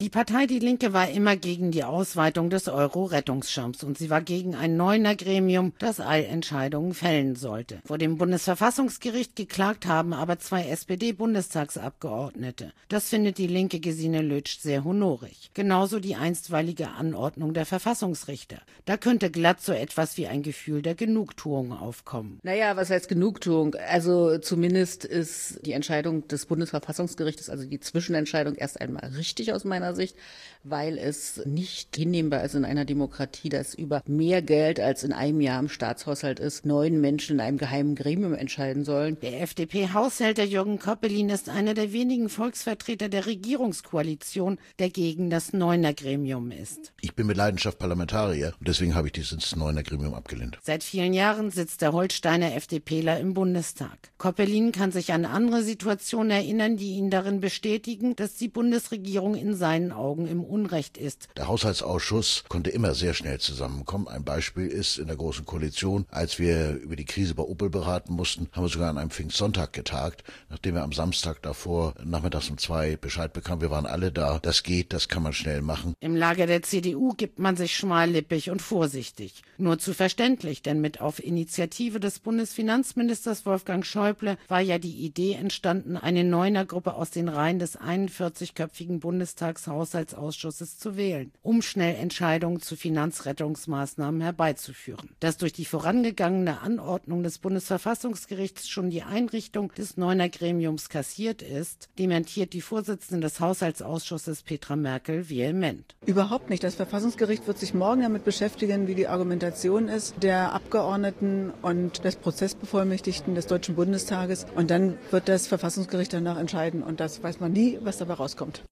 Die Partei Die Linke war immer gegen die Ausweitung des Euro-Rettungsschirms und sie war gegen ein Neuner-Gremium, das Eilentscheidungen fällen sollte. Vor dem Bundesverfassungsgericht geklagt haben aber 2 SPD-Bundestagsabgeordnete. Das findet die linke Gesine Lötsch sehr honorig. Genauso die einstweilige Anordnung der Verfassungsrichter. Da könnte glatt so etwas wie ein Gefühl der Genugtuung aufkommen. Naja, was heißt Genugtuung? Also zumindest ist die Entscheidung des Bundesverfassungsgerichtes, also die Zwischenentscheidung, erst einmal richtig aus meiner Sicht, weil es nicht hinnehmbar ist in einer Demokratie, dass über mehr Geld als in einem Jahr im Staatshaushalt ist, 9 Menschen in einem geheimen Gremium entscheiden sollen. Der FDP-Haushälter Jürgen Koppelin ist einer der wenigen Volksvertreter der Regierungskoalition, der gegen das Neuner-Gremium ist. Ich bin mit Leidenschaft Parlamentarier und deswegen habe ich dieses Neuner-Gremium abgelehnt. Seit vielen Jahren sitzt der Holsteiner FDPler im Bundestag. Koppelin kann sich an andere Situationen erinnern, die ihn darin bestätigen, dass die Bundesregierung in seinen Augen im Unrecht ist. Der Haushaltsausschuss konnte immer sehr schnell zusammenkommen. Ein Beispiel ist in der Großen Koalition, als wir über die Krise bei Opel beraten mussten, haben wir sogar an einem Pfingstsonntag getagt, nachdem wir am Samstag davor nachmittags um 2 Bescheid bekamen. Wir waren alle da. Das geht, das kann man schnell machen. Im Lager der CDU gibt man sich schmallippig und vorsichtig. Nur zu verständlich, denn mit auf Initiative des Bundesfinanzministers Wolfgang Schäuble war ja die Idee entstanden, eine Neuner-Gruppe aus den Reihen des 41-köpfigen Bundestagshaushaltsausschusses zu wählen, um schnell Entscheidungen zu Finanzrettungsmaßnahmen herbeizuführen. Dass durch die vorangegangene Anordnung des Bundesverfassungsgerichts schon die Einrichtung des Neuner-Gremiums kassiert ist, dementiert die Vorsitzende des Haushaltsausschusses Petra Merkel vehement. Überhaupt nicht. Das Verfassungsgericht wird sich morgen damit beschäftigen, wie die Argumentation ist der Abgeordneten und des Prozessbevollmächtigten des Deutschen Bundestages. Und dann wird das Verfassungsgericht danach entscheiden. Und das weiß man nie, was dabei rauskommt.